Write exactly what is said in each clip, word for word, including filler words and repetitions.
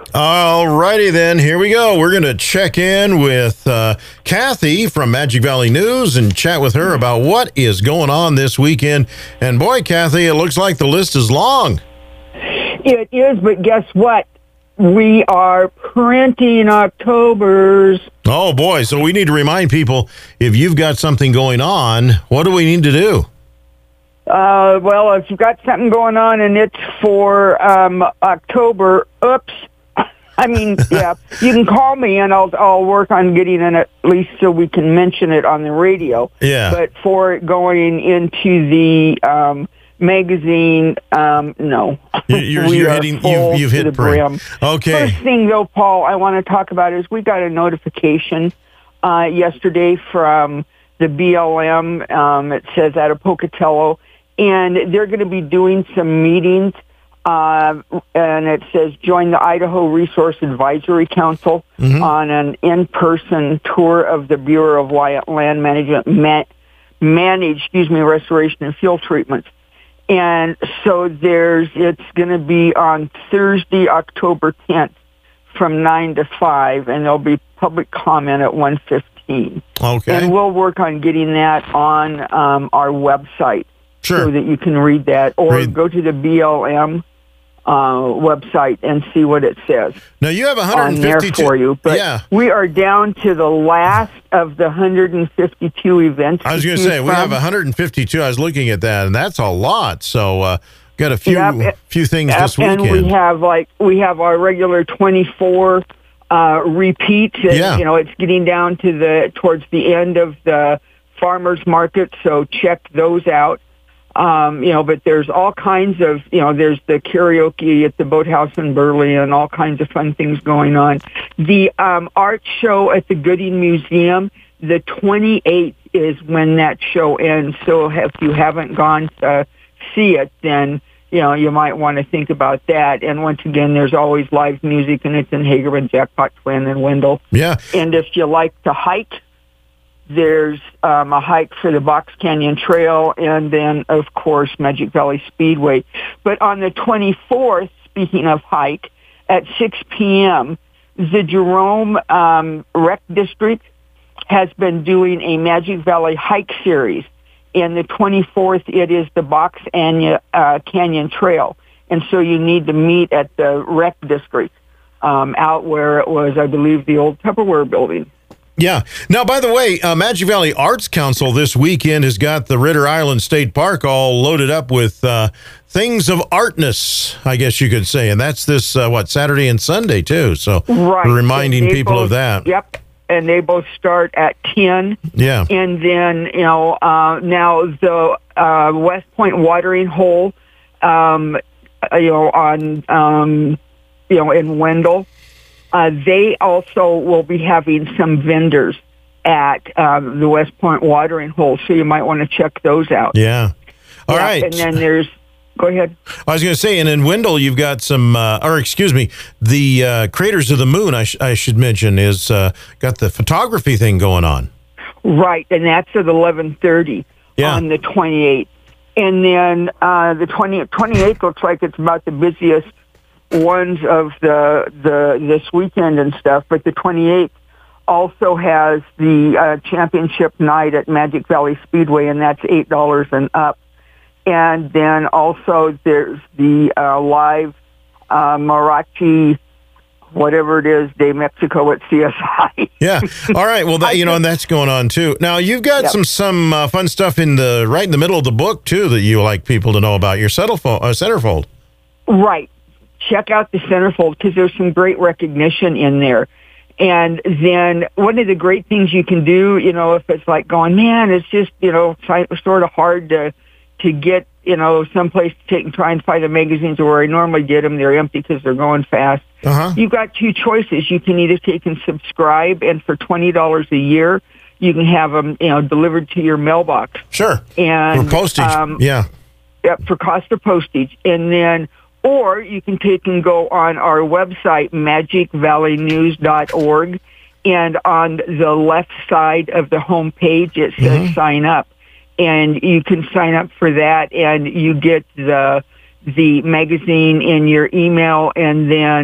All righty then, here we go. We're going to check in with uh, Kathy from Magic Valley News and chat with her about what is going on this weekend. And boy, Kathy, it looks like the list is long. It is, but guess what? We are printing October's. Oh boy, so we need to remind people, if you've got something going on, what do we need to do? Uh, well, if you've got something going on and it's for um, October, oops. I mean, yeah, you can call me and I'll I'll work on getting it at least so we can mention it on the radio. Yeah. But for it going into the um, magazine, um, no. You're, We you're are hitting. full You've, you've to hit the brim. brim. Okay. First thing, though, Paul, I want to talk about is we got a notification uh, yesterday from the B L M. Um, it says out of Pocatello, and they're going to be doing some meetings. Uh, and it says join the Idaho Resource Advisory Council mm-hmm. on an in-person tour of the Bureau of Land Management ma- manage, excuse me, restoration and fuel treatments. And so there's it's going to be on Thursday, October tenth, from nine to five, and there'll be public comment at one fifteen. Okay. And we'll work on getting that on um, our website. Sure. So that you can read that, or read. go to the B L M uh, website and see what it says. Now, you have one hundred fifty-two. On there for you. But yeah. we are down to the last of the one hundred fifty-two events. I was going to say, we have one hundred fifty-two. I was looking at that, and that's a lot. So, uh, got a few yep. few things yep. this weekend. And we have, like, we have our regular twenty-four uh, repeats. And, yeah. you know, it's getting down to the towards the end of the farmers market, so check those out. Um, you know, but there's all kinds of, you know, there's the karaoke at the Boathouse in Burley and all kinds of fun things going on. The um, art show at the Gooding Museum, the twenty-eighth is when that show ends. So if you haven't gone to see it, then, you know, you might want to think about that. And once again, there's always live music, and it's in Hagerman, Jackpot Twin, and Wendell. Yeah. And if you like to hike, there's um, a hike for the Box Canyon Trail, and then, of course, Magic Valley Speedway. But on the twenty-fourth, speaking of hike, at six p.m., the Jerome um, Rec District has been doing a Magic Valley hike series. And the twenty-fourth, it is the Box Canyon, uh, Canyon Trail. And so you need to meet at the Rec District um, out where it was, I believe, the old Tupperware building. Yeah. Now, by the way, uh, Magic Valley Arts Council this weekend has got the Ritter Island State Park all loaded up with uh, things of artness, I guess you could say. And that's this, uh, what, Saturday and Sunday, too. So right. we're reminding people both, of that. Yep. And they both start at ten. Yeah. And then, you know, uh, now the uh, West Point watering hole, um, you know, on, um, you know, in Wendell, Uh, they also will be having some vendors at um, the West Point watering hole, so you might want to check those out. Yeah. All yeah, right. And then there's, go ahead. I was going to say, and in Wendell, you've got some, uh, or excuse me, the uh, Craters of the Moon, I, sh- I should mention, is uh, got the photography thing going on. Right, and that's at eleven thirty yeah. on the twenty-eighth. And then uh, the twenty, twenty-eighth looks like it's about the busiest ones of the the this weekend and stuff, but the twenty-eighth also has the uh, championship night at Magic Valley Speedway, and that's eight dollars and up. And then also there's the uh, live uh, Mariachi, whatever it is, de Mexico at C S I. Yeah. All right. Well, that, you know, and that's going on too. Now you've got yep. some some uh, fun stuff in the right in the middle of the book too that you like people to know about, your centerfold. Uh, centerfold. Right. Check out the centerfold because there's some great recognition in there. And then one of the great things you can do, you know, if it's like going, man, it's just, you know, sort of hard to to get, you know, someplace to take and try and find the magazines where I normally get them. They're empty because they're going fast. Uh-huh. You've got two choices. You can either take and subscribe, and for twenty dollars a year, you can have them, you know, delivered to your mailbox. Sure. And for postage. Um, yeah. Yep, for cost of postage. And then, or you can take and go on our website, magic valley news dot org, and on the left side of the home page, it says mm-hmm. sign up. And you can sign up for that, and you get the the magazine in your email, and then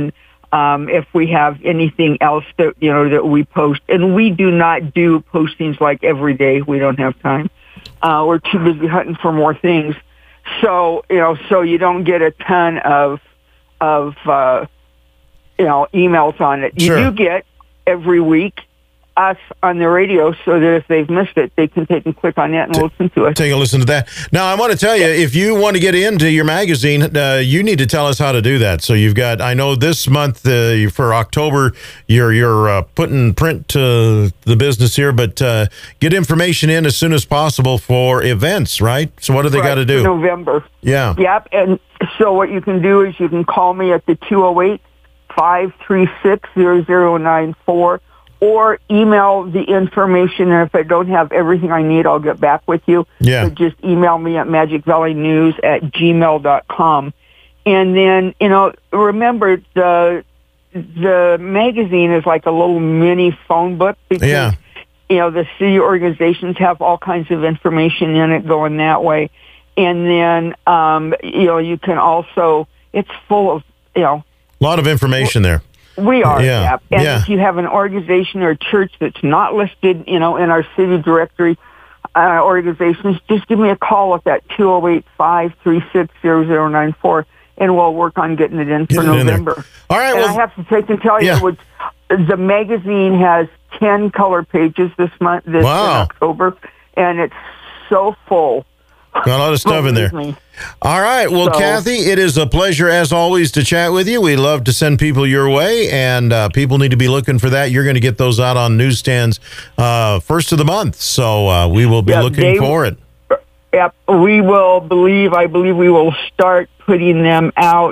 um, if we have anything else that, you know, that we post. And we do not do postings like every day. We don't have time. Uh, we're too busy hunting for more things. So, you know, so you don't get a ton of, of, uh, you know, emails on it. Sure. You do get every week us on the radio, so that if they've missed it, they can take and click on that and listen to it. Take a listen to that. Now, I want to tell you, if you want to get into your magazine, uh, you need to tell us how to do that. So you've got, I know this month uh, for October, you're you're uh, putting print to the business here, but uh, get information in as soon as possible for events, right? So what do they right, got to do? November. Yeah. Yep. And so what you can do is you can call me at the two oh eight, five three six, zero zero nine four. Or email the information, and if I don't have everything I need, I'll get back with you. Yeah. So just email me at magic valley news at gmail dot com. And then, you know, remember, the the magazine is like a little mini phone book because, Yeah. you know, the city organizations have all kinds of information in it going that way. And then, um, you know, you can also, it's full of, you know. A lot of information there. We are, yeah. yeah. And yeah. if you have an organization or a church that's not listed, you know, in our city directory uh, organizations, just give me a call at that two oh eight, five three six, zero zero nine four, and we'll work on getting it in for Get it November. In All right. And well, I have to take and tell you, yeah. which, the magazine has ten color pages this month, this Wow. in October, and it's so full. Got a lot of stuff in there. Me. All right. Well, So- Kathy, it is a pleasure, as always, to chat with you. We love to send people your way, and uh, people need to be looking for that. You're going to get those out on newsstands uh, first of the month, so uh, we will be Yeah, looking they- for it. Yep, we will believe, I believe we will start putting them out.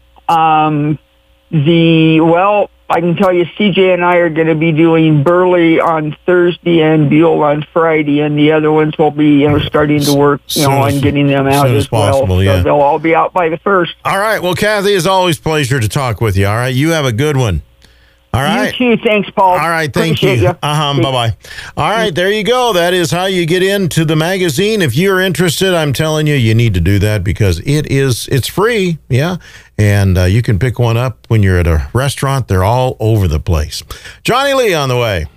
Um, the, well, I can tell you C J and I are going to be doing Burley on Thursday and Buell on Friday, and the other ones will be, you know, starting to work, you Soon know, as- on getting them out soon as, as possible, well. yeah. So they'll all be out by the first. All right. Well, Kathy, it's always a pleasure to talk with you. All right. You have a good one. All right. You too. Thanks, Paul. All right, thank Appreciate you. you. Uh-huh, bye-bye. All right, there you go. That is how you get into the magazine. If you're interested, I'm telling you, you need to do that because it is, it's free, yeah, and uh, you can pick one up when you're at a restaurant. They're all over the place. Johnny Lee on the way.